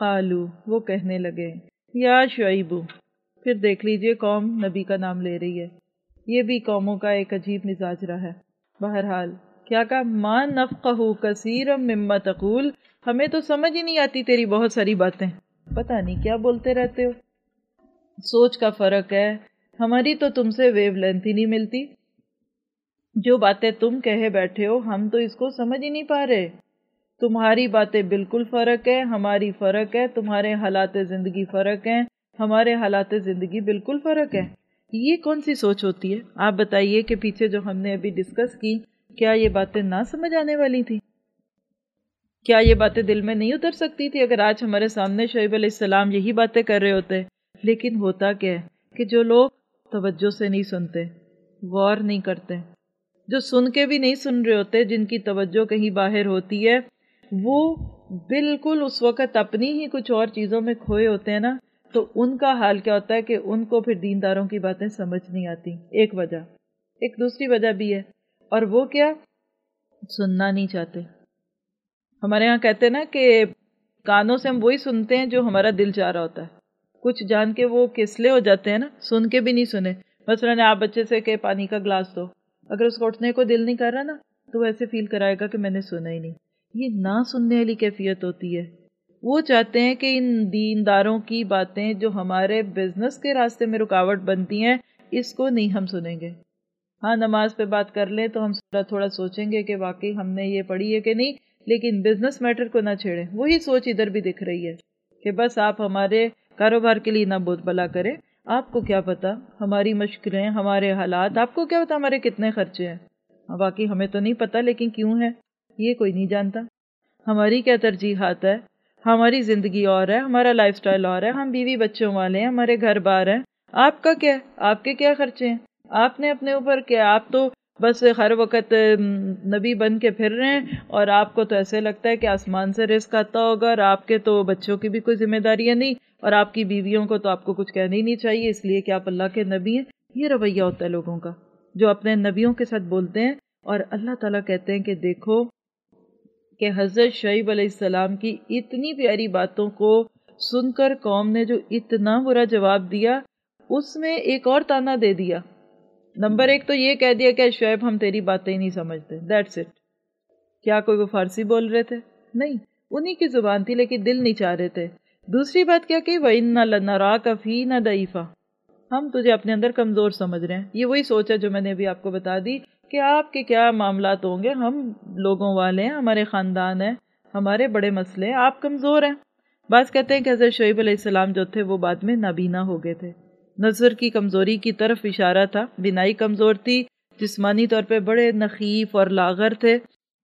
قالو وہ کہنے لگے یا شعیب، پھر دیکھ لیجئے قوم نبی کا نام لے رہی ہے، یہ بھی قوموں کا ایک عجیب مزاج رہا ہے۔ بہرحال کیا کہا، ما نفقہ کثیرا مما تقول، ہمیں تو سمجھ ہی نہیں آتی تیری بہت ساری باتیں، پتہ نہیں کیا بولتے رہتے ہو، سوچ کا فرق ہے، ہماری تو تم سے ویو لینتھ ہی نہیں ملتی، جو باتیں تم کہے بیٹھے ہو ہم تو اس کو سمجھ ہی نہیں پا رہے، تمہاری باتیں بالکل فرق ہے، ہماری فرق ہے، تمہارے حالات زندگی فرق ہیں، ہمارے حالات زندگی بالکل فرق ہے۔ یہ کون سی سوچ ہوتی ہے؟ آپ بتائیے کہ پیچھے جو ہم نے ابھی ڈسکس کی، کیا یہ باتیں نہ سمجھ آنے والی تھی؟ کیا یہ باتیں دل میں نہیں اتر سکتی تھی اگر آج ہمارے سامنے شعیب علیہ السلام یہی باتیں کر رہے ہوتے؟ لیکن ہوتا کیا ہے کہ جو لوگ توجہ سے نہیں سنتے، غور نہیں کرتے، جو سن کے بھی نہیں سن رہے ہوتے، جن کی توجہ کہیں باہر ہوتی ہے، وہ بالکل اس وقت اپنی ہی کچھ اور چیزوں میں کھوئے ہوتے ہیں نا، تو ان کا حال کیا ہوتا ہے کہ ان کو پھر دینداروں کی باتیں سمجھ نہیں آتی۔ ایک وجہ، ایک دوسری وجہ بھی ہے، اور وہ کیا؟ سننا نہیں چاہتے۔ ہمارے ہاں کہتے ہیں نا کہ کانوں سے ہم وہی سنتے ہیں جو ہمارا دل چاہ رہا ہوتا ہے، کچھ جان کے وہ کسلے ہو جاتے ہیں نا، سن کے بھی نہیں سنے۔ مثلاً آپ بچے سے کہ پانی کا گلاس دو، اگر اس کو اٹھنے کو دل نہیں کر رہا نا تو وہ ایسے فیل کرائے گا کہ میں نے سنا ہی نہیں۔ یہ نہ سننے والی کیفیت ہوتی ہے۔ وہ چاہتے ہیں کہ ان دینداروں کی باتیں جو ہمارے بزنس کے راستے میں رکاوٹ بنتی ہیں، اس کو نہیں ہم سنیں گے۔ ہاں نماز پہ بات کر لیں تو ہم تھوڑا سوچیں گے کہ واقعی ہم نے یہ پڑھی ہے کہ نہیں، لیکن بزنس میٹر کو نہ چھیڑیں۔ وہی سوچ ادھر بھی دکھ رہی ہے کہ بس آپ ہمارے کاروبار کے لیے نہ بہت بلا کریں، آپ کو کیا پتا ہماری مشکلیں، ہمارے حالات، آپ کو کیا پتا ہمارے کتنے خرچے ہیں، واقعی ہمیں تو نہیں پتا، لیکن کیوں ہے یہ کوئی نہیں جانتا۔ ہماری کیا ترجیحات ہے، ہماری زندگی اور ہے، ہمارا لائف سٹائل اور ہے، ہم بیوی بچوں والے ہیں، ہمارے گھر بار ہیں، آپ کا کیا ہے، آپ کے کیا خرچے ہیں، آپ نے اپنے اوپر کیا، آپ تو بس ہر وقت نبی بن کے پھر رہے ہیں، اور آپ کو تو ایسے لگتا ہے کہ آسمان سے رزق آتا ہوگا، اور آپ کے تو بچوں کی بھی کوئی ذمہ داریاں نہیں، اور آپ کی بیویوں کو تو آپ کو کچھ کہنا ہی نہیں چاہیے اس لیے کہ آپ اللہ کے نبی ہیں۔ یہ رویہ ہوتا ہے لوگوں کا جو اپنے نبیوں کے ساتھ بولتے ہیں، اور اللہ تعالیٰ کہتے ہیں کہ دیکھو کہ حضرت شعیب علیہ السلام کی اتنی پیاری باتوں کو سن کر قوم نے جو اتنا برا جواب دیا، اس میں ایک اور تانا دے دیا۔ نمبر ایک تو یہ کہہ دیا کہ شعیب ہم تیری باتیں ہی نہیں سمجھتے، دیٹس اٹ۔ کیا کوئی وہ فارسی بول رہے تھے؟ نہیں، انہی کی زبان تھی لیکن دل نہیں چاہ رہے تھے۔ دوسری بات کیا کہ وَإِنَّا لَنَرَاكَ فِينَا ضَعِيفًا، ہم تجھے اپنے اندر کمزور سمجھ رہے ہیں۔ یہ وہی سوچ ہے جو میں نے ابھی آپ کو بتا دی کہ آپ کے کیا معاملات ہوں گے، ہم لوگوں والے ہیں، ہمارے خاندان ہیں، ہمارے بڑے مسئلے ہیں، آپ کمزور ہیں۔ بعض کہتے ہیں کہ حضرت شعیب علیہ السلام جو تھے وہ بعد میں نابینا ہو گئے تھے، نظر کی کمزوری کی طرف اشارہ تھا، بینائی کمزور تھی، جسمانی طور پہ بڑے نحیف اور لاغر تھے،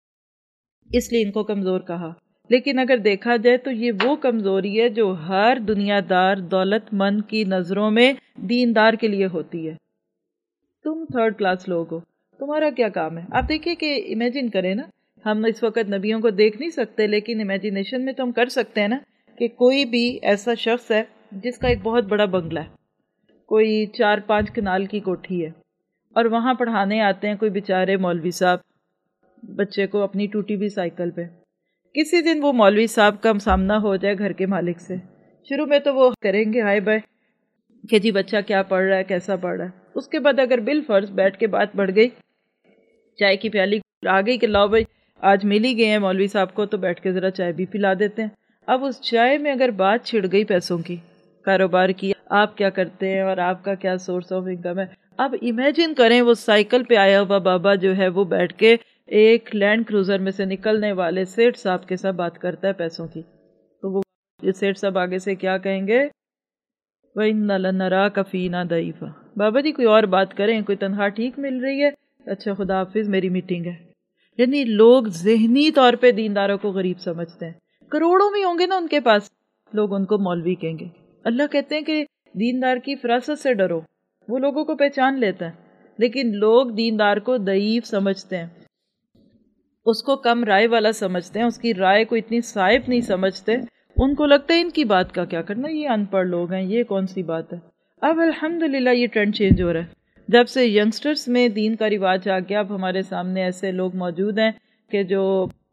اس لیے ان کو کمزور کہا۔ لیکن اگر دیکھا جائے تو یہ وہ کمزوری ہے جو ہر دنیا دار دولت مند کی نظروں میں دیندار کے لیے ہوتی ہے۔ تم تھرڈ کلاس لوگ ہو، تمہارا کیا کام ہے؟ آپ دیکھیے کہ امیجن کریں نا، ہم اس وقت نبیوں کو دیکھ نہیں سکتے، لیکن امیجنیشن میں تو ہم کر سکتے ہیں نا کہ کوئی بھی ایسا شخص ہے جس کا ایک بہت بڑا بنگلہ ہے، کوئی 4-5 کنال کی کوٹھی ہے، اور وہاں پڑھانے آتے ہیں کوئی بیچارے مولوی صاحب بچے کو اپنی ٹوٹی ہوئی سائیکل پہ۔ کسی دن وہ مولوی صاحب کا سامنا ہو جائے گھر کے مالک سے، شروع میں تو وہ کریں گے ہائے بائے کہ جی بچہ کیا پڑھ رہا ہے، کیسا پڑھ رہا ہے۔ اس کے بعد اگر بالفرض بیٹھ کے بات بڑھ گئی، چائے کی پیالی آ گئی کہ لاؤ بھائی آج مل ہی گئے ہیں مولوی صاحب کو تو بیٹھ کے ذرا چائے بھی پلا دیتے ہیں۔ اب اس چائے میں اگر بات چھڑ گئی پیسوں کی، کاروبار کی، آپ کیا کرتے ہیں اور آپ کا کیا سورس آف انکم ہے، اب امیجن کریں وہ سائیکل پہ آیا ہوا بابا جو ہے وہ بیٹھ کے ایک لینڈ کروزر میں سے نکلنے والے سیٹھ صاحب کے ساتھ بات کرتا ہے پیسوں کی، تو وہ سیٹھ صاحب آگے سے کیا کہیں گے؟ وَإِنَّا لَنَرَاكَ فِينَا ضَعِيفًا، بابا جی کوئی اور بات کریں، کوئی تنخواہ ٹھیک مل رہی ہے؟ اچھا خدا حافظ میری میٹنگ ہے۔ یعنی لوگ ذہنی طور پہ دینداروں کو غریب سمجھتے ہیں، کروڑوں میں ہوں گے نا ان کے پاس، لوگ ان کو مولوی کہیں گے۔ اللہ کہتے ہیں کہ دیندار کی فراست سے ڈرو، وہ لوگوں کو پہچان لیتا ہے، لیکن لوگ دیندار کو ضعیف سمجھتے ہیں، اس کو کم رائے والا سمجھتے ہیں، اس کی رائے کو اتنی صائب نہیں سمجھتے، ان کو لگتا ہے ان کی بات کا کیا کرنا، یہ ان پڑھ لوگ ہیں، یہ کون سی بات ہے۔ اب الحمدللہ یہ ٹرینڈ چینج ہو رہا ہے، جب سے ینگسٹرز میں دین کا رواج آ گیا، اب ہمارے سامنے ایسے لوگ موجود ہیں کہ جو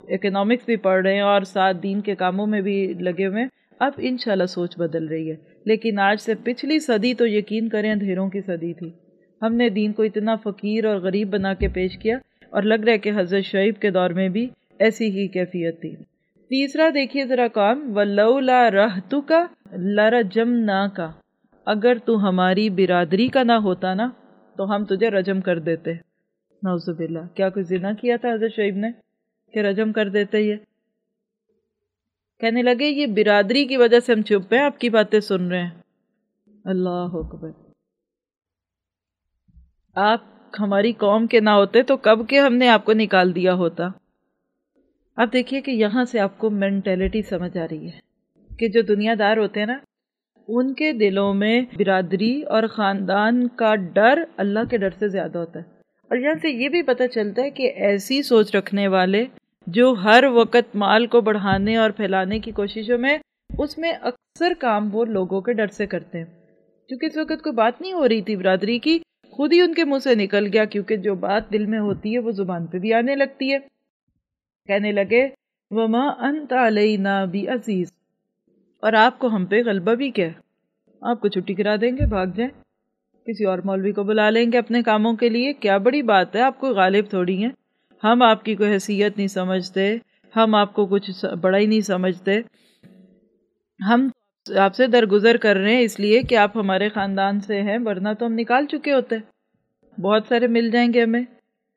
اکنامکس بھی پڑھ رہے ہیں اور ساتھ دین کے کاموں میں بھی لگے ہوئے ہیں، اب انشاءاللہ سوچ بدل رہی ہے۔ لیکن آج سے پچھلی صدی تو یقین کریں اندھیروں کی صدی تھی۔ ہم نے دین کو اتنا فقیر اور غریب بنا کے پیش کیا، اور لگ رہا ہے کہ حضرت شعیب کے دور میں بھی ایسی ہی کیفیت تھی۔ تیسرا دیکھیے ذرا کام، وَلَوْلَا رَحْتُكَ لَرَجَمْنَاكَ، اگر تو ہماری برادری کا نہ ہوتا نا تو ہم تجھے رجم کر دیتے۔ نعوذ باللہ، کیا کوئی زنا کیا تھا حضرت شعیب نے کہ رجم کر دیتے؟ یہ کہنے لگے یہ برادری کی وجہ سے ہم چپ ہیں، آپ کی باتیں سن رہے ہیں۔ اللہ اکبر، آپ ہماری قوم کے نہ ہوتے تو کب کے ہم نے آپ کو نکال دیا ہوتا۔ اب دیکھیے کہ یہاں سے آپ کو مینٹیلٹی سمجھ آ رہی ہے کہ جو دنیا دار ہوتے ہیں نا، ان کے دلوں میں برادری اور خاندان کا ڈر اللہ کے ڈر سے زیادہ ہوتا ہے۔ اور یہاں سے یہ بھی پتہ چلتا ہے کہ ایسی سوچ رکھنے والے جو ہر وقت مال کو بڑھانے اور پھیلانے کی کوششوں میں، اس میں اکثر کام وہ لوگوں کے ڈر سے کرتے ہیں، کیونکہ اس وقت کوئی بات نہیں ہو رہی تھی برادری کی، خود ہی ان کے منہ سے نکل گیا، کیونکہ جو بات دل میں ہوتی ہے وہ زبان پہ بھی آنے لگتی ہے۔ کہنے لگے وَمَا أَنْتَ عَلَيْنَا بِعَزِيزٍ، اور آپ کو ہم پہ غلبہ بھی کیا ہے؟ آپ کو چھٹی کرا دیں گے، بھاگ جائیں، کسی اور مولوی کو بلا لیں گے اپنے کاموں کے لیے، کیا بڑی بات ہے، آپ کو غالب تھوڑی ہیں، ہم آپ کی کوئی حیثیت نہیں سمجھتے، ہم آپ کو کچھ بڑا ہی نہیں سمجھتے، ہم آپ سے درگزر کر رہے ہیں اس لیے کہ آپ ہمارے خاندان سے ہیں، ورنہ تو ہم نکال چکے ہوتے، بہت سارے مل جائیں گے ہمیں۔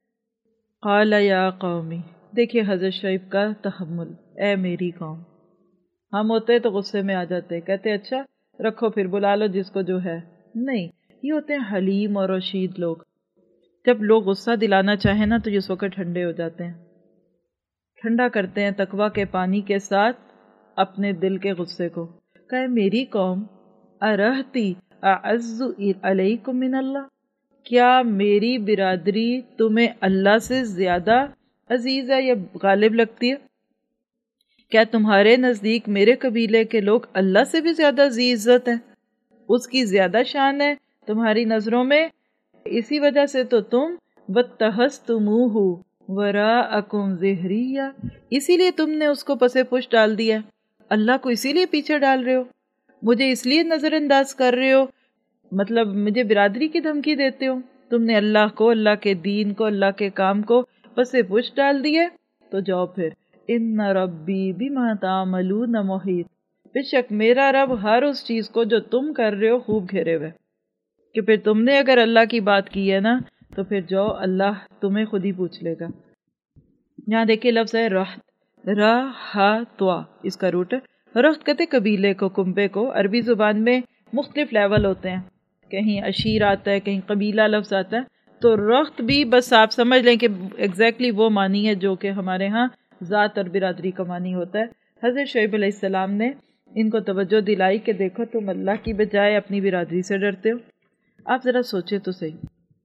قال یا قومی، دیکھیے حضرت شعیب کا تحمل، اے میری قوم، ہم ہوتے تو غصے میں آ جاتے، کہتے اچھا رکھو پھر بلا لو جس کو جو ہے، نہیں، یہ ہوتے ہیں حلیم اور رشید لوگ، جب لوگ غصہ دلانا چاہیں نا تو اس وقت ٹھنڈے ہو جاتے ہیں، ٹھنڈا کرتے ہیں تقویٰ کے پانی کے ساتھ اپنے دل کے غصے کو۔ کہ میری قوم ارہتی اعز علیکم من اللہ، کیا میری برادری تمہیں اللہ سے زیادہ عزیز ہے یا غالب لگتی ہے؟ کیا تمہارے نزدیک میرے قبیلے کے لوگ اللہ سے بھی زیادہ عزیز عزت ہیں، اس کی زیادہ شان ہے تمہاری نظروں میں؟ اسی وجہ سے تو تم وَاتَّخَذْتُمُوهُ وَرَاءَكُمْ ظِهْرِيًّا، اسی لیے تم نے اس کو پس پش ڈال دیا، اللہ کو اسی لیے پیچھے ڈال رہے ہو، مجھے اس لیے نظر انداز کر رہے ہو، مطلب مجھے برادری کی دھمکی دیتے ہو، تم نے اللہ کو، اللہ کے دین کو، اللہ کے کام کو پس پش ڈال دیے، تو جاؤ پھر ان ربی بما تعملون محیط، بے شک میرا رب ہر اس چیز کو جو تم کر رہے ہو خوب گھیرے ہوئے، کہ پھر تم نے اگر اللہ کی بات کی ہے نا تو پھر جاؤ اللہ تمہیں خود ہی پوچھ لے گا۔ یہاں دیکھیے لفظ ہے رحت، راحتوا، اس کا روٹ ہے رخت، کہتے قبیلے کو، کنبے کو، عربی زبان میں مختلف لیول ہوتے ہیں، کہیں عشیر آتا ہے، کہیں قبیلہ لفظ آتا ہے، تو رخت بھی بس آپ سمجھ لیں کہ ایگزیکٹلی وہ معنی ہے جو کہ ہمارے ہاں ذات اور برادری کا معنی ہوتا ہے۔ حضرت شعیب علیہ السلام نے ان کو توجہ دلائی کہ دیکھو تم اللہ کی بجائے اپنی برادری سے ڈرتے ہو۔ آپ ذرا سوچیں تو صحیح،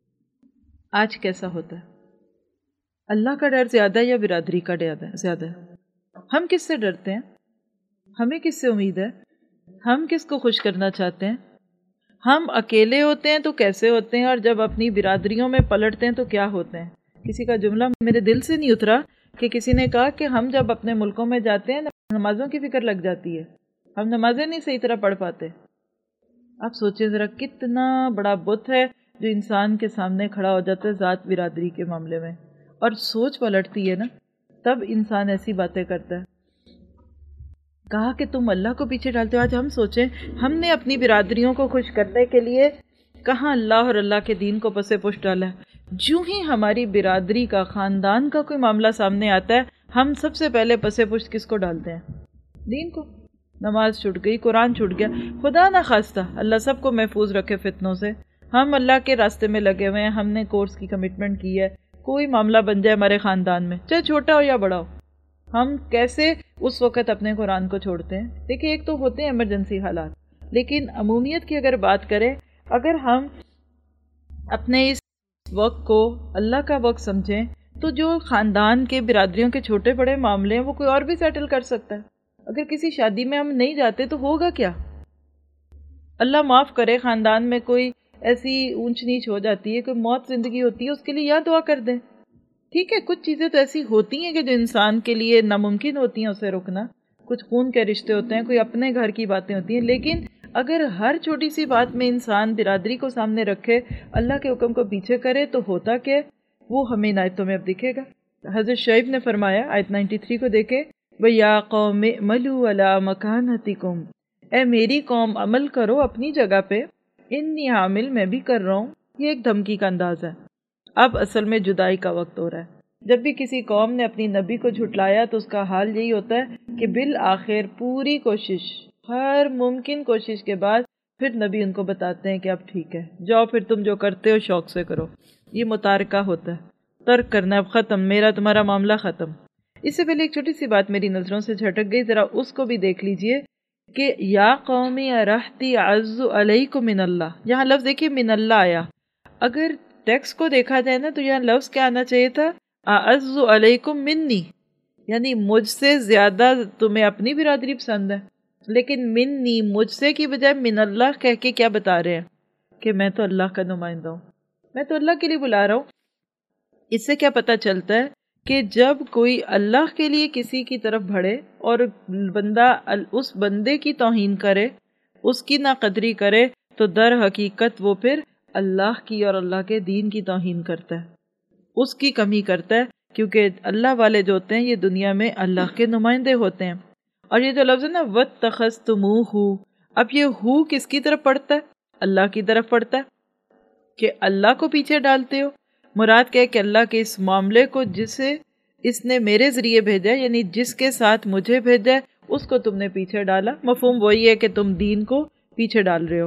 آج کیسا ہوتا ہے؟ اللہ کا ڈر زیادہ ہے یا برادری کا ڈر زیادہ ہے؟ ہم کس سے ڈرتے ہیں؟ ہمیں کس سے امید ہے؟ ہم کس کو خوش کرنا چاہتے ہیں؟ ہم اکیلے ہوتے ہیں تو کیسے ہوتے ہیں، اور جب اپنی برادریوں میں پلٹتے ہیں تو کیا ہوتے ہیں؟ کسی کا جملہ میرے دل سے نہیں اترا کہ کسی نے کہا کہ ہم جب اپنے ملکوں میں جاتے ہیں نمازوں کی فکر لگ جاتی ہے، ہم نمازیں نہیں صحیح طرح پڑھ پاتے۔ آپ سوچیں ذرا کتنا بڑا بت ہے جو انسان کے سامنے کھڑا ہو جاتا ہے ذات برادری کے معاملے میں، اور سوچ پلٹتی ہے نا، تب انسان ایسی باتیں کرتا ہے۔ کہا کہ تم اللہ کو پیچھے ڈالتے ہو۔ آج ہم سوچیں، ہم نے اپنی برادریوں کو خوش کرنے کے لیے کہاں اللہ اور اللہ کے دین کو پس پش ڈالا ہے؟ جو ہی ہماری برادری کا، خاندان کا کوئی معاملہ سامنے آتا ہے، ہم سب سے پہلے پس پش کس کو ڈالتے ہیں؟ دین کو۔ نماز چھوٹ گئی، قرآن چھوٹ گیا، خدا نہ خواستہ، اللہ سب کو محفوظ رکھے فتنوں سے، ہم اللہ کے راستے میں لگے ہوئے ہیں، ہم نے کورس کی کمٹمنٹ کی ہے، کوئی معاملہ بن جائے ہمارے خاندان میں، چاہے چھوٹا ہو یا بڑا ہو، ہم کیسے اس وقت اپنے قرآن کو چھوڑتے ہیں؟ دیکھیں ایک تو ہوتے ہیں ایمرجنسی حالات، لیکن عمومیت کی اگر بات کریں، اگر ہم اپنے اس وقت کو اللہ کا وقت سمجھیں تو جو خاندان کے، برادریوں کے چھوٹے بڑے معاملے ہیں وہ کوئی اور بھی سیٹل کر سکتا ہے۔ اگر کسی شادی میں ہم نہیں جاتے تو ہوگا کیا؟ اللہ معاف کرے، خاندان میں کوئی ایسی اونچ نیچ ہو جاتی ہے، کوئی موت زندگی ہوتی ہے، اس کے لیے یا دعا کر دیں ٹھیک ہے کچھ چیزیں تو ایسی ہوتی ہیں کہ جو انسان کے لیے ناممکن ہوتی ہیں اسے روکنا، کچھ خون کے رشتے ہوتے ہیں، کوئی اپنے گھر کی باتیں ہوتی ہیں، لیکن اگر ہر چھوٹی سی بات میں انسان برادری کو سامنے رکھے، اللہ کے حکم کو پیچھے کرے، تو ہوتا کہ وہ ہمیں ان آیتوں میں اب دکھے گا۔ حضرت شعیب نے فرمایا، آیت 93 کو دیکھے، وَيَا قَوْمِ اعْمَلُوا عَلَىٰ مَكَانَتِكُمْ، اے میری قوم عمل کرو اپنی جگہ پہ، انی عامل میں بھی کر رہا ہوں۔ یہ ایک دھمکی کا انداز ہے۔ اب اصل میں جدائی کا وقت ہو رہا ہے۔ جب بھی کسی قوم نے اپنی نبی کو جھٹلایا تو اس کا حال یہی ہوتا ہے کہ بالآخر پوری کوشش، ہر ممکن کوشش کے بعد پھر نبی ان کو بتاتے ہیں کہ اب ٹھیک ہے، جاؤ پھر تم جو کرتے ہو شوق سے کرو۔ یہ متارکہ ہوتا ہے، ترک کرنا، اب ختم، میرا تمہارا معاملہ ختم۔ اس سے پہلے ایک چھوٹی سی بات میری نظروں سے جھٹک گئی، ذرا اس کو بھی دیکھ لیجئے کہ یا قومی ارہتی اعز علیکم من اللہ، یہاں لفظ دیکھیے من اللہ آیا۔ اگر ٹیکسٹ کو دیکھا جائے نا تو یہاں لفظ کیا آنا چاہیے تھا، اعز علیکم منی، یعنی مجھ سے زیادہ تمہیں اپنی برادری پسند ہے، لیکن منی مجھ سے کی بجائے من اللہ کہہ کے کیا بتا رہے ہیں کہ میں تو اللہ کا نمائندہ ہوں، میں تو اللہ کے لیے بلا رہا ہوں۔ اس سے کیا پتہ چلتا ہے کہ جب کوئی اللہ کے لیے کسی کی طرف بڑھے اور بندہ اس بندے کی توہین کرے، اس کی ناقدری کرے، تو در حقیقت وہ پھر اللہ کی اور اللہ کے دین کی توہین کرتا ہے، اس کی کمی کرتا ہے، کیونکہ اللہ والے جو ہوتے ہیں یہ دنیا میں اللہ کے نمائندے ہوتے ہیں۔ اور یہ جو لفظ ہے نا وَاتَّخَذْتُمُوهُ، اب یہ ہو کس کی طرف پڑتا ہے؟ اللہ کی طرف پڑتا ہے کہ اللہ کو پیچھے ڈالتے ہو۔ مراد کیا ہے کہ اللہ کے اس معاملے کو جسے اس نے میرے ذریعے بھیجا، یعنی جس کے ساتھ مجھے بھیجا ہے، اس کو تم نے پیچھے ڈالا۔ مفہوم وہی ہے کہ تم دین کو پیچھے ڈال رہے ہو۔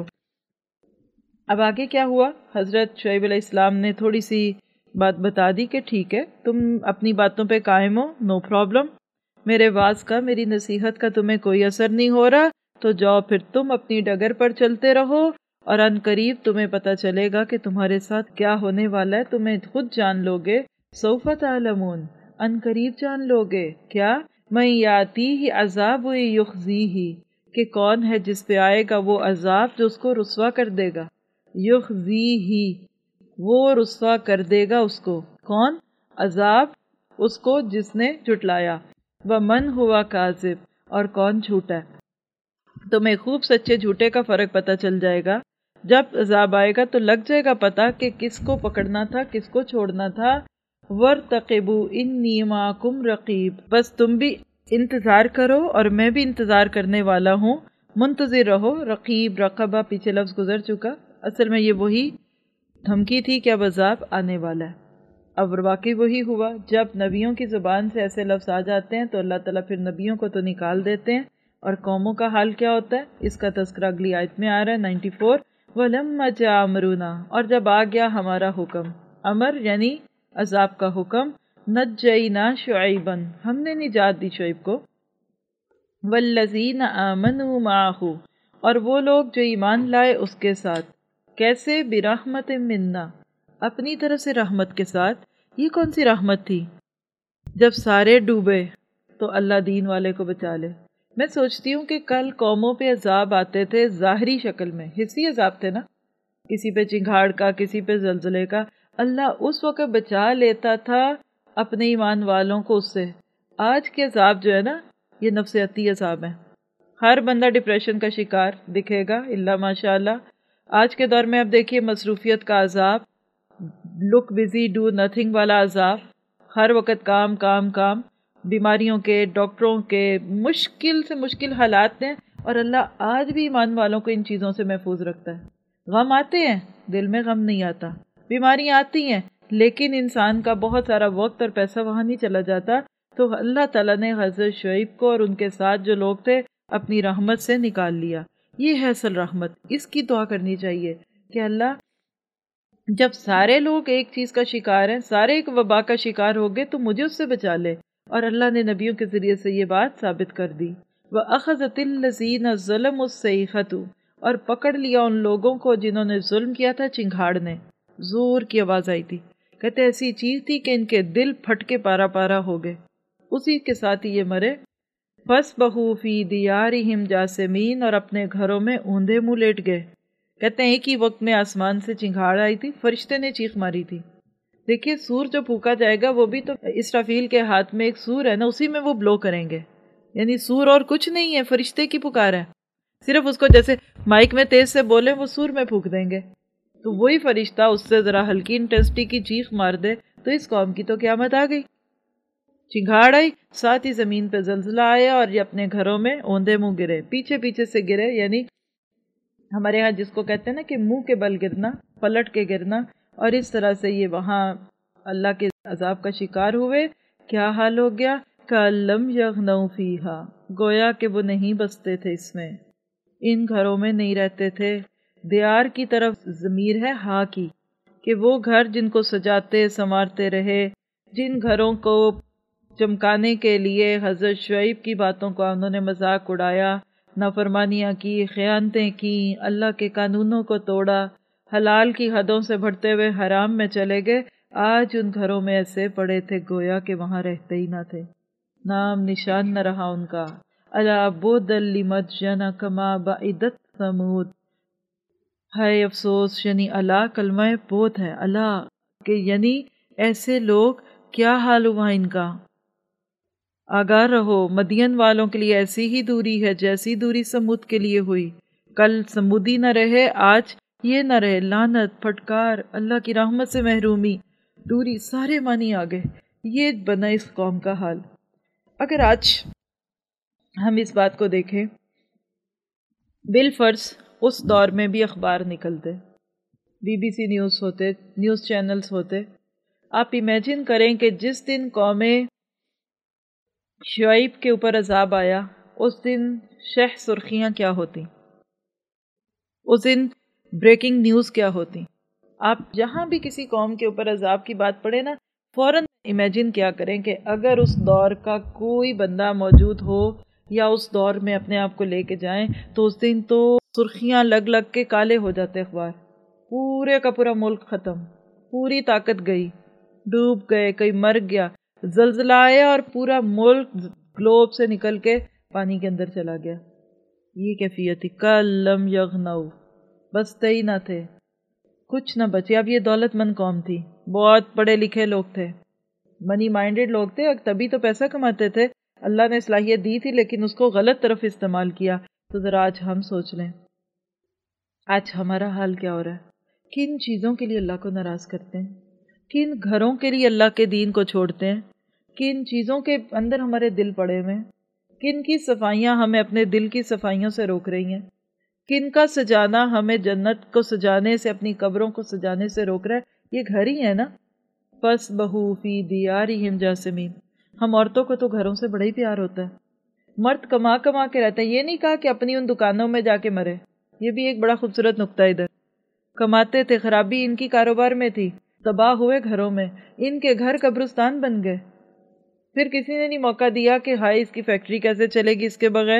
اب آگے کیا ہوا؟ حضرت شعیب علیہ السلام نے تھوڑی سی بات بتا دی کہ ٹھیک ہے تم اپنی باتوں پہ قائم ہو، نو پرابلم، میرے واز کا، میری نصیحت کا تمہیں کوئی اثر نہیں ہو رہا، تو جاؤ پھر تم اپنی ڈگر پر چلتے رہو، اور ان قریب تمہیں پتہ چلے گا کہ تمہارے ساتھ کیا ہونے والا ہے، تمہیں خود جان لوگے، سوف تعلمون، ان قریب جان لوگے۔ کیا؟ من یاتیہ عذاب یخزیہ، کہ کون ہے جس پہ آئے گا وہ عذاب جو اس کو رسوا کر دے گا، یخزیہ، وہ رسوا کر دے گا اس کو، کون؟ عذاب اس کو جس نے جھٹلایا، ومن ہوا کاذب، اور کون جھوٹا ہے۔ تمہیں خوب سچے جھوٹے کا فرق پتہ چل جائے گا، جب عذاب آئے گا تو لگ جائے گا پتہ کہ کس کو پکڑنا تھا، کس کو چھوڑنا تھا۔ وَارْتَقِبُوا إِنِّي مَعَكُمْ رَقِيبٌ، بس تم بھی انتظار کرو اور میں بھی انتظار کرنے والا ہوں، منتظر رہو۔ رقیب، رقبہ پیچھے لفظ گزر چکا، اصل میں یہ وہی دھمکی تھی کہ اب عذاب آنے والا ہے۔ اب واقعی وہی ہوا، جب نبیوں کی زبان سے ایسے لفظ آ جاتے ہیں تو اللہ تعالیٰ پھر نبیوں کو تو نکال دیتے ہیں، اور قوموں کا حال کیا ہوتا ہے اس کا تذکرہ اگلی آیت میں آ رہا ہے 94۔ وَلَمَّا جَاءَ أَمْرُنَا، اور جب آ گیا ہمارا حکم، امر یعنی عذاب کا حکم، نَجَّيْنَا شُعَيْبًا، ہم نے نجات دی شعیب کو، وَالَّذِينَ آمَنُوا مَعَهُ، اور وہ لوگ جو ایمان لائے اس کے ساتھ، کیسے؟ بِرَحْمَةٍ مِنَّا، اپنی طرف سے رحمت کے ساتھ۔ یہ کون سی رحمت تھی؟ جب سارے ڈوبے تو اللہ دین والے کو بچا لے۔ میں سوچتی ہوں کہ کل قوموں پہ عذاب آتے تھے ظاہری شکل میں، حسی عذاب تھے نا، کسی پہ چنگھاڑ کا، کسی پہ زلزلے کا، اللہ اس وقت بچا لیتا تھا اپنے ایمان والوں کو اس سے۔ آج کے عذاب جو ہے نا یہ نفسیاتی عذاب ہیں، ہر بندہ ڈپریشن کا شکار دکھے گا الا ماشاء اللہ۔ آج کے دور میں اب دیکھیے مصروفیت کا عذاب، لک بزی ڈو نتھنگ والا عذاب، ہر وقت کام کام کام، بیماریوں کے، ڈاکٹروں کے، مشکل سے مشکل حالات ہیں، اور اللہ آج بھی ایمان والوں کو ان چیزوں سے محفوظ رکھتا ہے۔ غم آتے ہیں، دل میں غم نہیں آتا، بیماریاں آتی ہیں، لیکن انسان کا بہت سارا وقت اور پیسہ وہاں نہیں چلا جاتا، تو اللہ تعالیٰ نے حضرت شعیب کو اور ان کے ساتھ جو لوگ تھے اپنی رحمت سے نکال لیا۔ یہ ہے اصل رحمت، اس کی دعا کرنی چاہیے کہ اللہ جب سارے لوگ ایک چیز کا شکار ہیں، سارے ایک وبا کا شکار ہو گئے، تو مجھے اس سے بچا لے، اور اللہ نے نبیوں کے ذریعے سے یہ بات ثابت کر دی۔ وَأَخَذَتِ الَّذِينَ ظَلَمُوا الصَّيْحَةُ، اور پکڑ لیا ان لوگوں کو جنہوں نے ظلم کیا تھا، چنگھاڑ نے، زور کی آواز آئی تھی، کہتے ایسی چیز تھی کہ ان کے دل پھٹ کے پارا پارا ہو گئے، اسی کے ساتھ ہی یہ مرے۔ فَاسْبَحُوا فِي دِيَارِهِمْ جَاثِمِينَ، اور اپنے گھروں میں اوندھے منہ لیٹ گئے۔ کہتے ہیں ایک ہی وقت میں آسمان سے چنگھاڑ آئی تھی، فرشتے نے چیخ ماری تھی، دیکھیے سور جو پھونکا جائے گا وہ بھی تو اسرافیل کے ہاتھ میں ایک سور ہے نا، اسی میں وہ بلو کریں گے. یعنی سور اور کچھ نہیں ہے، فرشتے کی پکار ہے. صرف اس کو جیسے مائک میں تیز سے بولے وہ سور میں پھونک دیں گے. تو وہی فرشتہ اس سے ذرا ہلکی انٹینسٹی کی چیخ مار دے تو اس قوم کی تو قیامت آ گئی. چنگھاڑ آئی، ساتھ ہی زمین پہ زلزلہ آیا اور یہ اپنے گھروں میں اوندے منہ گرے، پیچھے پیچھے سے گرے. یعنی ہمارے ہاں جس کو کہتے ہیں نا کہ منہ کے بل گرنا، پلٹ کے گرنا، اور اس طرح سے یہ وہاں اللہ کے عذاب کا شکار ہوئے. کیا حال ہو گیا؟ کَأَلَّمْ يَغْنَوْا فِيهَا، گویا کہ وہ نہیں بستے تھے اس میں، ان گھروں میں نہیں رہتے تھے. دیار کی طرف ضمیر ہے ہا کی، کہ وہ گھر جن کو سجاتے سنوارتے رہے، جن گھروں کو چمکانے کے لیے حضرت شعیب کی باتوں کا انہوں نے مذاق اڑایا، نافرمانیاں کی، خیانتیں کی، اللہ کے قانونوں کو توڑا، حلال کی حدوں سے بڑھتے ہوئے حرام میں چلے گئے. آج ان گھروں میں ایسے پڑے تھے گویا کہ وہاں رہتے ہی نہ تھے، نام نشان نہ رہا ان کا. الا بعدا لمدین کما بعدت ثمود، ہائے افسوس. یعنی اللہ کلمہ بہت ہے، اللہ کہ یعنی ایسے لوگ کیا حال ہوا ان کا. آگاہ رہو، مدین والوں کے لیے ایسی ہی دوری ہے جیسی دوری سمود کے لیے ہوئی. کل سمودی نہ رہے، آج یہ نہ رہے. لعنت، پھٹکار، اللہ کی رحمت سے محرومی، دوری، سارے معنی آگے. یہ بنا اس قوم کا حال. اگر آج ہم اس بات کو دیکھیں، بالفرض اس دور میں بھی اخبار نکلتے، بی بی سی نیوز ہوتے، نیوز چینلز ہوتے. آپ امیجن کریں کہ جس دن قوم شعیب کے اوپر عذاب آیا اس دن شہ سرخیاں کیا ہوتی، اس دن بریکنگ نیوز کیا ہوتی. آپ جہاں بھی کسی قوم کے اوپر عذاب کی بات پڑھے نا، فوراً امیجن کیا کریں کہ اگر اس دور کا کوئی بندہ موجود ہو یا اس دور میں اپنے آپ کو لے کے جائیں تو اس دن تو سرخیاں لگ لگ کے کالے ہو جاتے اخبار. پورے کا پورا ملک ختم، پوری طاقت گئی، ڈوب گئے، کوئی مر گیا، زلزلہ آیا اور پورا ملک گلوب سے نکل کے پانی کے اندر چلا گیا. یہ کیفیت تھی. کَأَلَّمْ يَغْنَوْا، بستے ہی نہ تھے، کچھ نہ بچے. اب یہ دولت مند قوم تھی، بہت پڑھے لکھے لوگ تھے، منی مائنڈڈ لوگ تھے، اور تبھی تو پیسہ کماتے تھے. اللہ نے صلاحیت دی تھی لیکن اس کو غلط طرف استعمال کیا. تو ذرا آج ہم سوچ لیں آج ہمارا حال کیا ہو رہا ہے. کن چیزوں کے لیے اللہ کو ناراض کرتے ہیں، کن گھروں کے لیے اللہ کے دین کو چھوڑتے ہیں، کن چیزوں کے اندر ہمارے دل پڑے ہوئے ہیں، کن کی صفائیاں ہمیں اپنے دل کی صفائیوں سے روک رہی ہیں، کن کا سجانا ہمیں جنت کو سجانے سے، اپنی قبروں کو سجانے سے روک رہا ہے. یہ گھر ہی ہے نا. فَاسْبَحُوا فِي دِيَارِهِمْ جَاثِمِينَ. ہم عورتوں کو تو گھروں سے بڑا ہی پیار ہوتا ہے. مرد کما کما کے رہتا ہے. یہ نہیں کہا کہ اپنی ان دکانوں میں جا کے مرے. یہ بھی ایک بڑا خوبصورت نقطہ ادھر. کماتے تھے، خرابی ان کی کاروبار میں تھی، تباہ ہوئے گھروں میں، ان کے گھر قبرستان بن گئے. پھر کسی نے نہیں موقع دیا کہ ہائی اس کی فیکٹری کیسے چلے گی اس کے بغیر،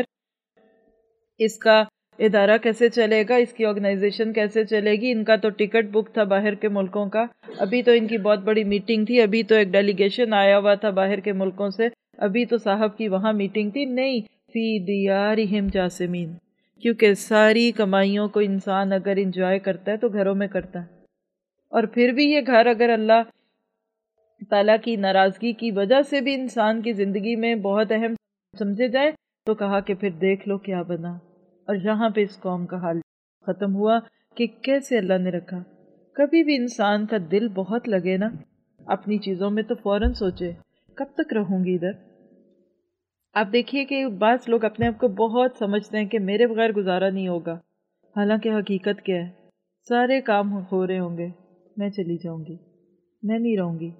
اس کا ادارہ کیسے چلے گا، اس کی آرگنائزیشن کیسے چلے گی. ان کا تو ٹکٹ بک تھا باہر کے ملکوں کا، ابھی تو ان کی بہت بڑی میٹنگ تھی، ابھی تو ایک ڈیلیگیشن آیا ہوا تھا باہر کے ملکوں سے، ابھی تو صاحب کی وہاں میٹنگ تھی. نہیں، فی دیارہم جاسمین. کیونکہ ساری کمائیوں کو انسان اگر انجوائے کرتا ہے تو گھروں میں کرتا ہے. اور پھر بھی یہ گھر اگر اللہ تعالیٰ کی ناراضگی کی وجہ سے بھی انسان کی زندگی میں بہت اہم سمجھے جائے تو کہا کہ پھر دیکھ لو کیا بنا. اور یہاں پہ اس قوم کا حال ختم ہوا کہ کیسے اللہ نے رکھا. کبھی بھی انسان کا دل بہت لگے نا اپنی چیزوں میں تو فوراً سوچے کب تک رہوں گی ادھر. آپ دیکھیے کہ بعض لوگ اپنے آپ کو بہت سمجھتے ہیں کہ میرے بغیر گزارا نہیں ہوگا، حالانکہ حقیقت کیا ہے، سارے کام ہو رہے ہوں گے، میں چلی جاؤں گی، میں نہیں رہوں گی.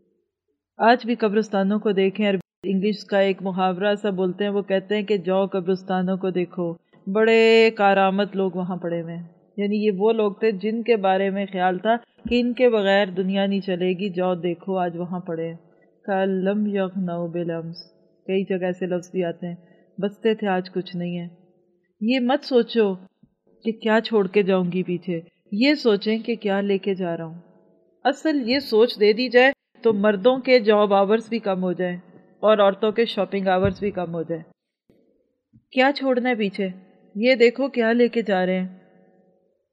آج بھی قبرستانوں کو دیکھیں، عربی انگلش کا ایک محاورہ سا بولتے ہیں، وہ کہتے ہیں کہ جاؤ قبرستانوں کو دیکھو، بڑے کارآمد لوگ وہاں پڑے ہوئے ہیں. یعنی یہ وہ لوگ تھے جن کے بارے میں خیال تھا کہ ان کے بغیر دنیا نہیں چلے گی، جاؤ دیکھو آج وہاں پڑے ہیں. کَأَلَّمْ يَغْنَوْا بِالْأَمْسِ. کئی جگہ ایسے لفظ بھی آتے ہیں، بستے تھے آج کچھ نہیں ہے. یہ مت سوچو کہ کیا چھوڑ کے جاؤں گی پیچھے، یہ سوچیں کہ کیا لے کے جا رہا ہوں. اصل یہ سوچ دے دی جائے تو مردوں کے جاب آورز بھی کم ہو جائیں اور عورتوں کے شاپنگ آورز بھی کم ہو جائیں. کیا چھوڑنا ہے پیچھے، یہ دیکھو کیا لے کے جا رہے ہیں.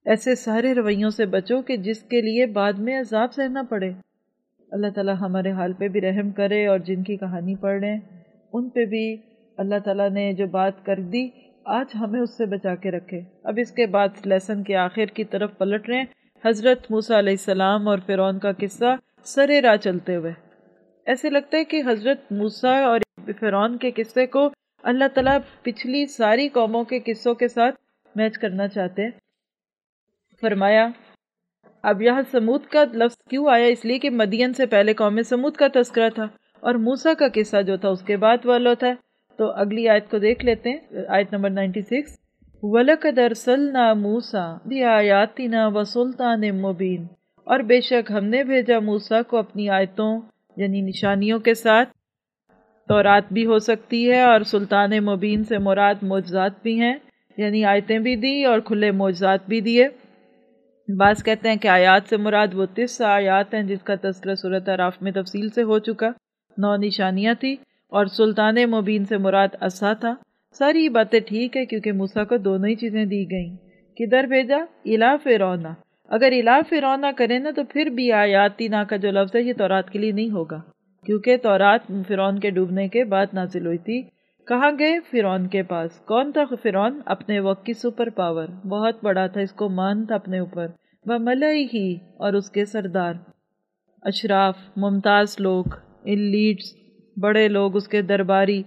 ایسے سارے رویوں سے بچو کہ جس کے لیے بعد میں عذاب سہنا پڑے۔ اللہ تعالیٰ ہمارے حال پہ بھی رحم کرے، اور جن کی کہانی پڑھ رہے ہیں ان پہ بھی اللہ تعالیٰ نے جو بات کر دی آج ہمیں اس سے بچا کے رکھے۔ اب اس کے بعد لیسن کے آخر کی طرف پلٹ رہے ہیں، حضرت موسیٰ علیہ السلام اور فرعون کا قصہ سرے راہ چلتے ہوئے۔ ایسے لگتا ہے کہ حضرت موسیٰ اور فرعون کے قصے کو اللہ تعالیٰ پچھلی ساری قوموں کے قصوں کے ساتھ میچ کرنا چاہتے ہیں۔ فرمایا اب یہاں سمود کا لفظ کیوں آیا؟ اس لیے کہ مدین سے پہلے قوم سمود کا تذکرہ تھا، اور موسیٰ کا قصہ جو تھا اس کے بعد والا تھا۔ تو اگلی آیت کو دیکھ لیتے ہیں، آیت نمبر 96۔ وَلَقَدْ أَرْسَلْنَا مُوسَىٰ بِآيَاتِنَا وَسُلْطَانٍ مُّبِينٍ، اور بے شک ہم نے بھیجا موسیٰ کو اپنی آیتوں یعنی نشانیوں کے ساتھ۔ تورات بھی ہو سکتی ہے، اور سلطان مبین سے مراد معجزات بھی ہیں، یعنی آیتیں بھی دی اور کھلے معجزات بھی دیے۔ بعض کہتے ہیں کہ آیات سے مراد وہ 30 آیات ہیں جس کا تذکرہ سورۃ اعراف میں تفصیل سے ہو چکا، 9 نشانیاں تھی، اور سلطان مبین سے مراد عصا تھا۔ ساری یہ باتیں ٹھیک ہے کیونکہ موسیٰ کو دونوں ہی چیزیں دی گئیں۔ کدھر بھیجا؟ الی فرعون۔ اگر الی فرعون کریں نا تو پھر بھی آیاتنا کا جو لفظ ہے یہ تورات کے لیے نہیں ہوگا، کیونکہ تورات فرعون کے ڈوبنے کے بعد نازل ہوئی تھی۔ کہاں گئے؟ فرعون کے پاس۔ کون تھا فرعون؟ اپنے وقت کی سپر پاور، بہت بڑا تھا، اس کو مان تھا اپنے اوپر۔ وَمَلَئِهِ، اور اس کے سردار، اشراف، ممتاز لوگ، لیڈز، بڑے لوگ، اس کے درباری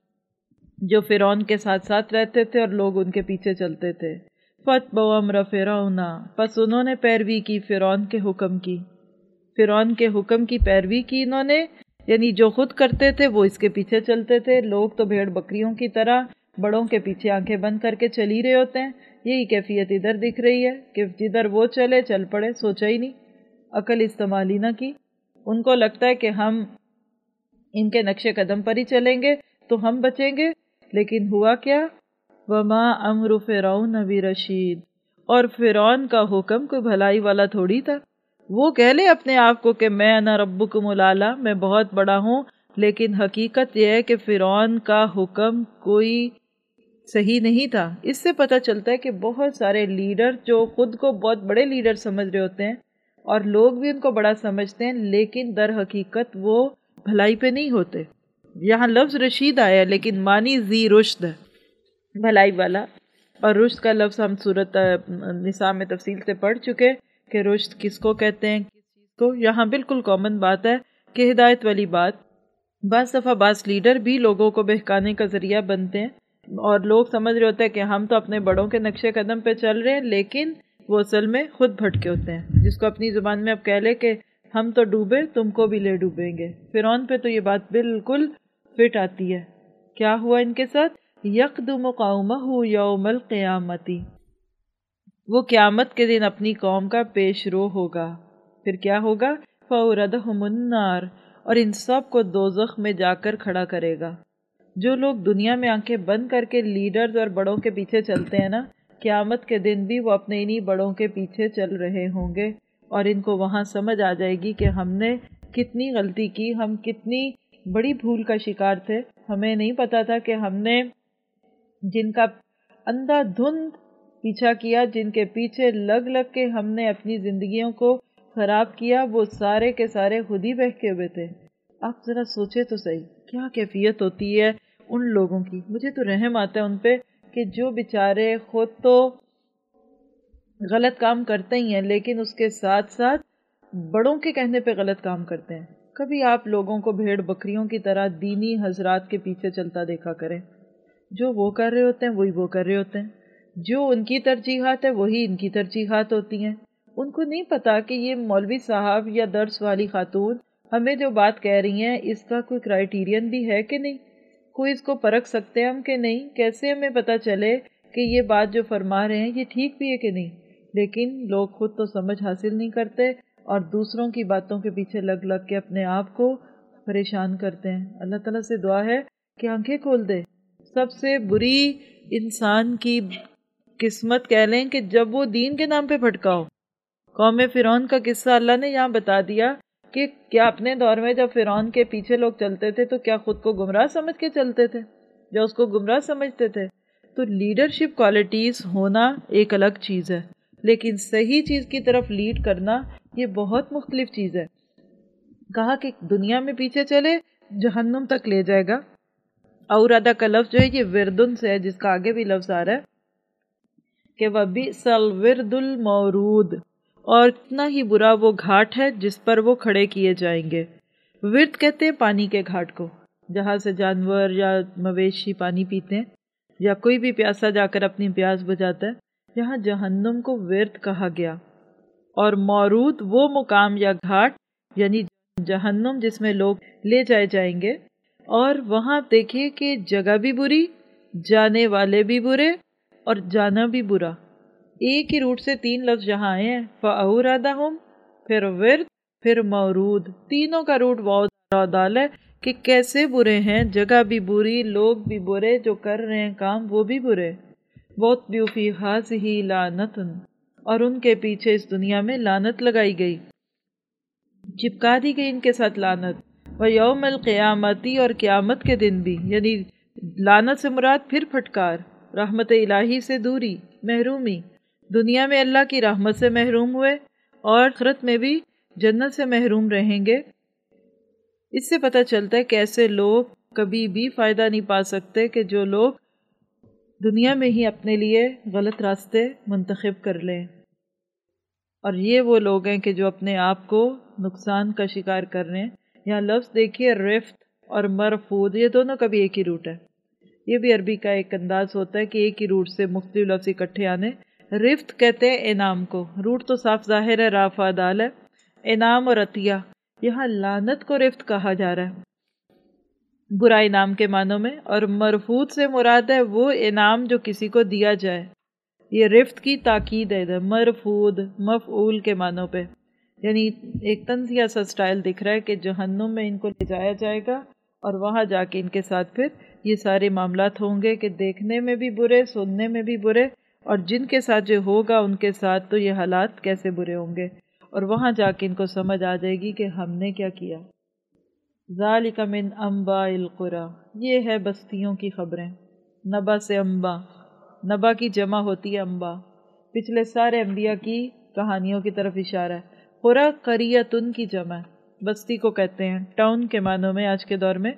جو فرعون کے ساتھ ساتھ رہتے تھے اور لوگ ان کے پیچھے چلتے تھے۔ فَاتَّبَعُوا أَمْرَ فِرْعَوْنَ، پس انہوں نے پیروی کی فرعون کے حکم کی۔ فرعون کے حکم کی پیروی کی انہوں نے، یعنی جو خود کرتے تھے وہ اس کے پیچھے چلتے تھے۔ لوگ تو بھیڑ بکریوں کی طرح بڑوں کے پیچھے آنکھیں بند کر کے چل ہی رہے ہوتے ہیں۔ یہی کیفیت ادھر دکھ رہی ہے کہ جدھر وہ چلے چل پڑے، سوچا ہی نہیں، عقل استعمال ہی نہ کی۔ ان کو لگتا ہے کہ ہم ان کے نقش قدم پر ہی چلیں گے تو ہم بچیں گے، لیکن ہوا کیا؟ وَمَا أَمْرُ فِرْعَوْنَ بِرَشِيدٍ، اور فرعون کا حکم کوئی بھلائی والا تھوڑی تھا۔ وہ کہہ لے اپنے آپ کو کہ میں انا ربکم الاعلیٰ، میں بہت بڑا ہوں، لیکن حقیقت یہ ہے کہ فرعون کا حکم کوئی صحیح نہیں تھا۔ اس سے پتہ چلتا ہے کہ بہت سارے لیڈر جو خود کو بہت بڑے لیڈر سمجھ رہے ہوتے ہیں اور لوگ بھی ان کو بڑا سمجھتے ہیں، لیکن در حقیقت وہ بھلائی پہ نہیں ہوتے۔ یہاں لفظ رشید آیا لیکن معنی ذی رشد ہے، بھلائی والا۔ اور رشد کا لفظ ہم سورۃ نساء میں تفصیل سے پڑھ چکے کہ رشد کس کو کہتے ہیں، کس چیز کو۔ یہاں بالکل کامن بات ہے کہ ہدایت والی بات۔ بعض دفعہ بعض لیڈر بھی لوگوں کو بہکانے کا ذریعہ بنتے ہیں، اور لوگ سمجھ رہے ہوتے ہیں کہ ہم تو اپنے بڑوں کے نقش قدم پہ چل رہے ہیں، لیکن وہ اصل میں خود بھٹکے ہوتے ہیں، جس کو اپنی زبان میں اب کہہ لے کہ ہم تو ڈوبے تم کو بھی لے ڈوبیں گے۔ فرعون پہ تو یہ بات بالکل فٹ آتی ہے۔ کیا ہوا ان کے ساتھ؟ یقدم قومہ یوم القیامت، وہ قیامت کے دن اپنی قوم کا پیش رو ہوگا۔ پھر کیا ہوگا؟ فَأَوْرَدَهُمُ النَّارَ، اور ان سب کو دوزخ میں جا کر کھڑا کرے گا۔ جو لوگ دنیا میں آنکھیں بند کر کے لیڈرز اور بڑوں کے پیچھے چلتے ہیں نا، قیامت کے دن بھی وہ اپنے انہی بڑوں کے پیچھے چل رہے ہوں گے، اور ان کو وہاں سمجھ آ جائے گی کہ ہم نے کتنی غلطی کی، ہم کتنی بڑی بھول کا شکار تھے۔ ہمیں نہیں پتا تھا کہ ہم نے جن کا اندھا دھند پیچھا کیا، جن کے پیچھے لگ لگ کے ہم نے اپنی زندگیوں کو خراب کیا، وہ سارے کے سارے خود ہی بہکے ہوئے تھے۔ آپ ذرا سوچے تو صحیح کیا کیفیت ہوتی ہے ان لوگوں کی۔ مجھے تو رحم آتا ہے ان پہ کہ جو بیچارے خود تو غلط کام کرتے ہی ہیں، لیکن اس کے ساتھ ساتھ بڑوں کے کہنے پہ غلط کام کرتے ہیں۔ کبھی آپ لوگوں کو بھیڑ بکریوں کی طرح دینی حضرات کے پیچھے چلتا دیکھا کریں۔ جو وہ کر رہے ہوتے ہیں وہی وہ کر رہے ہوتے ہیں، جو ان کی ترجیحات ہے وہی ان کی ترجیحات ہوتی ہیں۔ ان کو نہیں پتا کہ یہ مولوی صاحب یا درس والی خاتون ہمیں جو بات کہہ رہی ہیں اس کا کوئی کرائیٹیرین بھی ہے کہ نہیں، کوئی اس کو پرکھ سکتے ہیں ہم کہ نہیں، کیسے ہمیں پتہ چلے کہ یہ بات جو فرما رہے ہیں یہ ٹھیک بھی ہے کہ نہیں۔ لیکن لوگ خود تو سمجھ حاصل نہیں کرتے اور دوسروں کی باتوں کے پیچھے لگ لگ کے اپنے آپ کو پریشان کرتے ہیں۔ اللہ تعالیٰ سے دعا ہے کہ آنکھیں کھول دے۔ سب سے بری انسان کی قسمت کہہ لیں کہ جب وہ دین کے نام پہ بھٹکا ہو۔ قوم فرعون کا قصہ اللہ نے یہاں بتا دیا کہ کیا اپنے دور میں جب فرعون کے پیچھے لوگ چلتے تھے تو کیا خود کو گمراہ سمجھ کے چلتے تھے، جو اس کو گمراہ سمجھتے تھے۔ تو لیڈرشپ کوالٹیز ہونا ایک الگ چیز ہے، لیکن صحیح چیز کی طرف لیڈ کرنا یہ بہت مختلف چیز ہے۔ کہا کہ دنیا میں پیچھے چلے جہنم تک لے جائے گا۔ اورادہ کا لفظ جو ہے یہ وردن سے ہے، جس کا آگے بھی لفظ آ رہا ہے کہ وَبِئْسَ الْوِرْدُ الْمَوْرُودُ، اور اتنا ہی برا وہ گھاٹ ہے جس پر وہ کھڑے کیے جائیں گے۔ ورد کہتے ہیں پانی کے گھاٹ کو، جہاں سے جانور یا مویشی پانی پیتے ہیں، یا کوئی بھی پیاسا جا کر اپنی پیاس بجھاتا ہے۔ یہاں جہنم کو ورد کہا گیا، اور مورود وہ مقام یا گھاٹ یعنی جہنم جس میں لوگ لے جائے جائیں گے، اور وہاں دیکھیے کہ جگہ بھی بری، جانے والے بھی برے، اور جانا بھی برا۔ ایک ہی روٹ سے تین لفظ جہاں آئے ہیں، فَأَوْرَدَهُمْ، پھر ورد، پھر مورود، تینوں کا روٹ بہت ڈال ہے کہ کیسے برے ہیں، جگہ بھی بری، لوگ بھی برے، جو کر رہے ہیں کام وہ بھی برے۔ وَأُتْبِعُوا فِي هَٰذِهِ لَعْنَةٌ، اور ان کے پیچھے اس دنیا میں لعنت لگائی گئی، چپکا دی گئی ان کے ساتھ لعنت۔ وَيَوْمَ الْقِيَامَةِ، اور قیامت کے دن بھی، یعنی لعنت سے مراد پھر پھٹکار، رحمت الہی سے دوری، محرومی۔ دنیا میں اللہ کی رحمت سے محروم ہوئے، اور آخرت میں بھی جنت سے محروم رہیں گے۔ اس سے پتہ چلتا ہے کیسے لوگ کبھی بھی فائدہ نہیں پا سکتے کہ جو لوگ دنیا میں ہی اپنے لیے غلط راستے منتخب کر لیں، اور یہ وہ لوگ ہیں کہ جو اپنے آپ کو نقصان کا شکار کر رہے ہیں۔ یہاں لفظ دیکھیے رفت اور مرفود، یہ دونوں کا بھی ایک ہی روٹ ہے۔ یہ بھی عربی کا ایک انداز ہوتا ہے کہ ایک ہی روٹ سے مختلف لفظ اکٹھے آنے۔ رفت کہتے ہیں انعام کو، روٹ تو صاف ظاہر ہے، رافع دال ہے، انعام اور عطیہ۔ یہاں لعنت کو رفت کہا جا رہا ہے برا انعام کے معنوں میں، اور مرفوض سے مراد ہے وہ انعام جو کسی کو دیا جائے۔ یہ رفت کی تاکید ہے ادھر، مرفوض مفعول کے معنوں پہ، یعنی ایک طنزیہ سا سٹائل دکھ رہا ہے کہ جہنم میں ان کو لے جایا جائے گا، اور وہاں جا کے ان کے ساتھ پھر یہ سارے معاملات ہوں گے کہ دیکھنے میں بھی برے، سننے میں بھی برے، اور جن کے ساتھ جو ہوگا ان کے ساتھ تو یہ حالات کیسے برے ہوں گے، اور وہاں جا کے ان کو سمجھ آ جائے گی کہ ہم نے کیا کیا۔ ذالک من انباء القری، یہ ہے بستیوں کی خبریں۔ نبا سے انبا، نبا کی جمع ہوتی ہے انبا، پچھلے سارے انبیاء کی کہانیوں کی طرف اشارہ ہے۔ قری قریۃن کی جمع ہے، بستی کو کہتے ہیں، ٹاؤن کے معنوں میں آج کے دور میں۔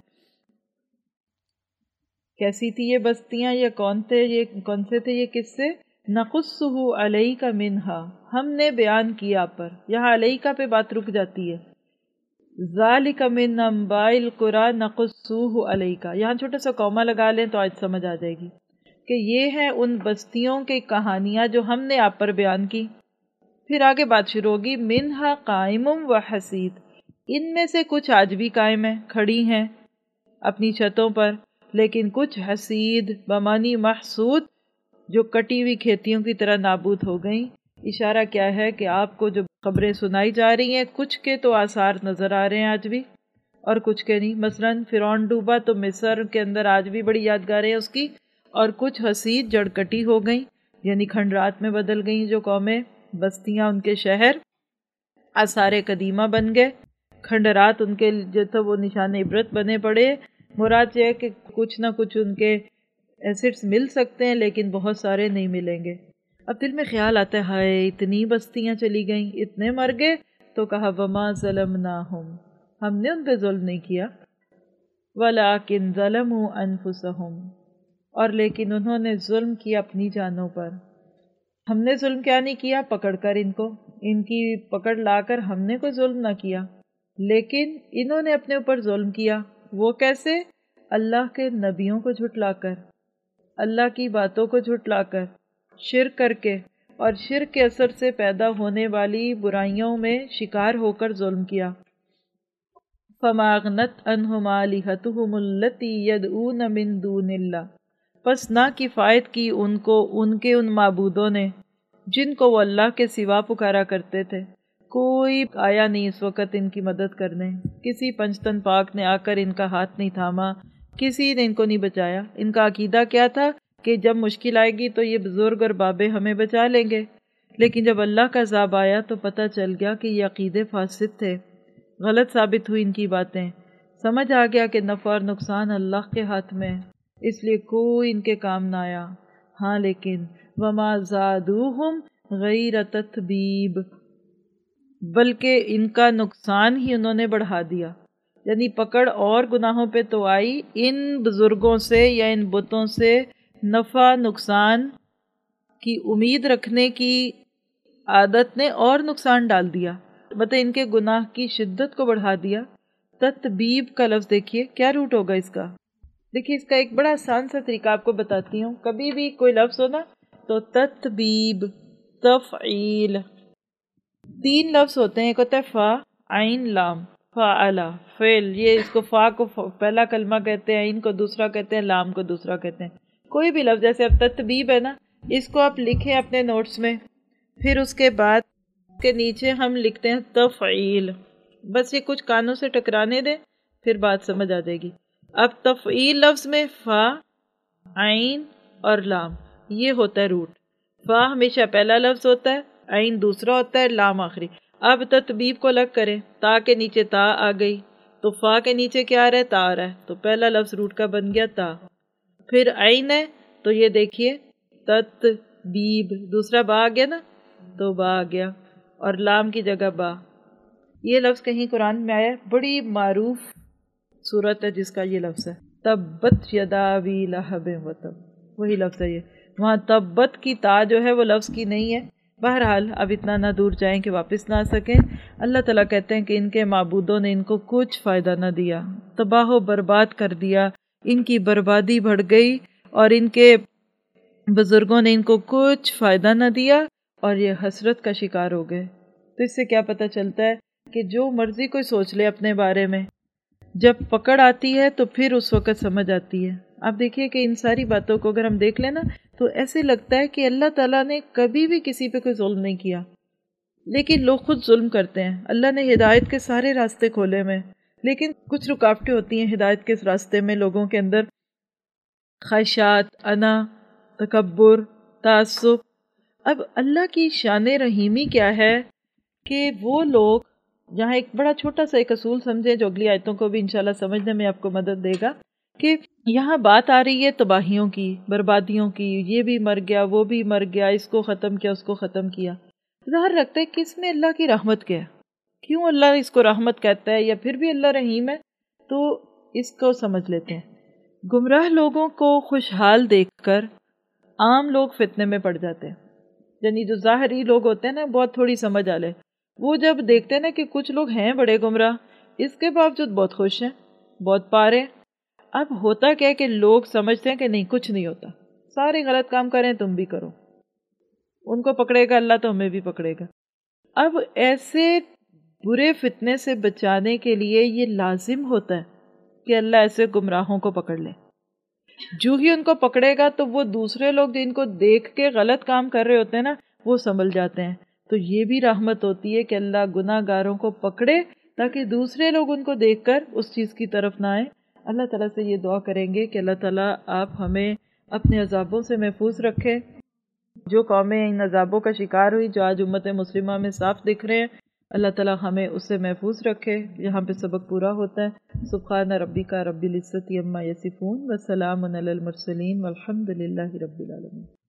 کیسی تھی یہ بستیاں، یہ کون تھے، یہ کون سے تھے، یہ کس سے؟ نقصہ علیک منہا، ہم نے بیان کیا پر، یہاں علیک پہ بات رک جاتی ہے۔ ذالک من انباء القری نقصہ علیک، یہاں چھوٹا سا کوما لگا لیں تو آج سمجھ آ جائے گی کہ یہ ہیں ان بستیوں کی کہانیاں جو ہم نے آپ پر بیان کی۔ پھر آگے بات شروع ہوگی، منہا قائم و حسید، ان میں سے کچھ آج بھی قائم ہیں، کھڑی ہیں اپنی چھتوں پر، لیکن کچھ حسید بمانی محسود، جو کٹی ہوئی کھیتیوں کی طرح نابود ہو گئیں۔ اشارہ کیا ہے کہ آپ کو جو خبریں سنائی جا رہی ہیں، کچھ کے تو آثار نظر آ رہے ہیں آج بھی، اور کچھ کے نہیں۔ مثلاً فرعون ڈوبا تو مصر کے اندر آج بھی بڑی یادگاریں ہیں اس کی، اور کچھ حسید جڑ کٹی ہو گئیں، یعنی کھنڈرات میں بدل گئیں جو قومیں، بستیاں ان کے شہر آثار قدیمہ بن گئے، کھنڈرات ان کے جو تھا وہ نشان عبرت بنے پڑے۔ مراد یہ ہے کہ کچھ نہ کچھ ان کے ایسٹس مل سکتے ہیں، لیکن بہت سارے نہیں ملیں گے۔ اب دل میں خیال آتا ہے ہائے اتنی بستیاں چلی گئیں، اتنے مر گئے، تو کہا وما ظلمناہم، ہم نے ان پہ ظلم نہیں کیا، ولیکن ظلموا انفسہم، اور لیکن انہوں نے ظلم کیا اپنی جانوں پر۔ ہم نے ظلم کیا نہیں کیا؟ پکڑ کر ان کو، ان کی پکڑ لا کر ہم نے کوئی ظلم نہ کیا، لیکن انہوں نے اپنے اوپر ظلم کیا۔ وہ کیسے؟ اللہ کے نبیوں کو جھٹلا کر، اللہ کی باتوں کو جھٹلا کر، شرک کر کے، اور شرک کے اثر سے پیدا ہونے والی برائیوں میں شکار ہو کر ظلم کیا۔ فما اغنت عنہم آلہتہم التی یدعون من دون اللہ، پس نہ کفایت کی ان کو ان کے ان معبودوں نے جن کو وہ اللہ کے سوا پکارا کرتے تھے۔ کوئی آیا نہیں اس وقت ان کی مدد کرنے، کسی پنجتن پاک نے آ کر ان کا ہاتھ نہیں تھاما، کسی نے ان کو نہیں بچایا۔ ان کا عقیدہ کیا تھا کہ جب مشکل آئے گی تو یہ بزرگ اور بابے ہمیں بچا لیں گے، لیکن جب اللہ کا عذاب آیا تو پتہ چل گیا کہ یہ عقیدے فاسد تھے، غلط ثابت ہوئی ان کی باتیں۔ سمجھ آ گیا کہ نفع اور نقصان اللہ کے ہاتھ میں، اس لیے کوئی ان کے کام نہ آیا۔ ہاں لیکن وما زادوہم غیر تتبیب، بلکہ ان کا نقصان ہی انہوں نے بڑھا دیا. یعنی پکڑ اور گناہوں پہ تو آئی، ان بزرگوں سے یا ان بتوں سے نفع نقصان کی امید رکھنے کی عادت نے اور نقصان ڈال دیا، مطلب ان کے گناہ کی شدت کو بڑھا دیا. تتبیب کا لفظ دیکھیے کیا روٹ ہوگا اس کا. دیکھیے اس کا ایک بڑا آسان سا طریقہ آپ کو بتاتی ہوں. کبھی بھی کوئی لفظ ہو نا تو تتبیب، تفعیل، تین لفظ ہوتے ہیں. ایک ہوتا ہے فا، عین، لام. فعلا، فعل، یہ اس کو فا کو پہلا کلمہ کہتے ہیں، عین کو دوسرا کہتے ہیں، لام کو دوسرا کہتے ہیں. کوئی بھی لفظ جیسے اب تتبیب ہے نا، اس کو آپ لکھیں اپنے نوٹس میں، پھر اس کے بعد کے نیچے ہم لکھتے ہیں تفعیل. بس یہ کچھ کانوں سے ٹکرانے دیں پھر بات سمجھ آ جائے گی. اب تفعیل لفظ میں فا، عین اور لام یہ ہوتا ہے روٹ. فا ہمیشہ پہلا لفظ ہوتا ہے، عین دوسرا ہوتا ہے، لام آخری. اب تتبیب کو الگ کریں، تا کے نیچے تا آ گئی تو فا کے نیچے کیا آ رہا ہے؟ تا آ رہا ہے، تو پہلا لفظ روٹ کا بن گیا تا. پھر عین ہے تو یہ دیکھیے تتبیب، دوسرا با آ گیا نا تو با آ گیا، اور لام کی جگہ با. یہ لفظ کہیں قرآن میں آیا ہے، بڑی معروف صورت ہے جس کا یہ لفظ ہے، تبت یدا ابی لہب وتب، وہی لفظ ہے یہ. وہاں تبت کی تا جو ہے وہ لفظ کی نہیں ہے. بہرحال اب اتنا نہ دور جائیں کہ واپس نہ آ سکیں. اللہ تعالیٰ کہتے ہیں کہ ان کے معبودوں نے ان کو کچھ فائدہ نہ دیا، تباہ و برباد کر دیا، ان کی بربادی بڑھ گئی، اور ان کے بزرگوں نے ان کو کچھ فائدہ نہ دیا اور یہ حسرت کا شکار ہو گئے. تو اس سے کیا پتہ چلتا ہے کہ جو مرضی کوئی سوچ لے اپنے بارے میں، جب پکڑ آتی ہے تو پھر اس وقت سمجھ آتی ہے. آپ دیکھیے کہ ان ساری باتوں کو اگر ہم دیکھ لیں نا تو ایسے لگتا ہے کہ اللہ تعالیٰ نے کبھی بھی کسی پہ کوئی ظلم نہیں کیا، لیکن لوگ خود ظلم کرتے ہیں. اللہ نے ہدایت کے سارے راستے کھولے میں، لیکن کچھ رکاوٹیں ہوتی ہیں ہدایت کے راستے میں. لوگوں کے اندر خواہشات، انا، تکبر، تعصب. اب اللہ کی شان رحیمی کیا ہے کہ وہ لوگ، جہاں ایک بڑا چھوٹا سا ایک اصول سمجھیں جو اگلی آیتوں کو بھی انشاءاللہ سمجھنے میں آپ کو مدد دے گا، کہ یہاں بات آ رہی ہے تباہیوں کی، بربادیوں کی، یہ بھی مر گیا، وہ بھی مر گیا، اس کو ختم کیا، اس کو ختم کیا. ظاہر رکھتا ہے کہ اس میں اللہ کی رحمت کیا ہے، کیوں اللہ اس کو رحمت کہتا ہے، یا پھر بھی اللہ رحیم ہے. تو اس کو سمجھ لیتے ہیں. گمراہ لوگوں کو خوشحال دیکھ کر عام لوگ فتنے میں پڑ جاتے ہیں. یعنی جو ظاہری لوگ ہوتے ہیں نا، بہت تھوڑی سمجھ آ لے، وہ جب دیکھتے ہیں نا کہ کچھ لوگ ہیں بڑے گمراہ، اس کے باوجود بہت خوش ہیں، بہت پارے. اب ہوتا کیا ہے کہ لوگ سمجھتے ہیں کہ نہیں، کچھ نہیں ہوتا، سارے غلط کام کریں تم بھی کرو، ان کو پکڑے گا اللہ تو ہمیں بھی پکڑے گا. اب ایسے برے فتنے سے بچانے کے لیے یہ لازم ہوتا ہے کہ اللہ ایسے گمراہوں کو پکڑ لے. جو ہی ان کو پکڑے گا تو وہ دوسرے لوگ جن کو دیکھ کے غلط کام کر رہے ہوتے ہیں نا، وہ سنبھل جاتے ہیں. تو یہ بھی رحمت ہوتی ہے کہ اللہ گناہ گاروں کو پکڑے تاکہ دوسرے لوگ ان کو دیکھ کر اس چیز کی طرف نہ آئیں. اللہ تعالیٰ سے یہ دعا کریں گے کہ اللہ تعالیٰ آپ ہمیں اپنے عذابوں سے محفوظ رکھے. جو قومیں ان عذابوں کا شکار ہوئی، جو آج امت مسلمہ میں صاف دکھ رہے ہیں، اللہ تعالیٰ ہمیں اس سے محفوظ رکھے. یہاں پہ سبق پورا ہوتا ہے. سبحان ربک رب العزت عما یصفون وسلام علی المرسلین والحمد للہ رب العالمین.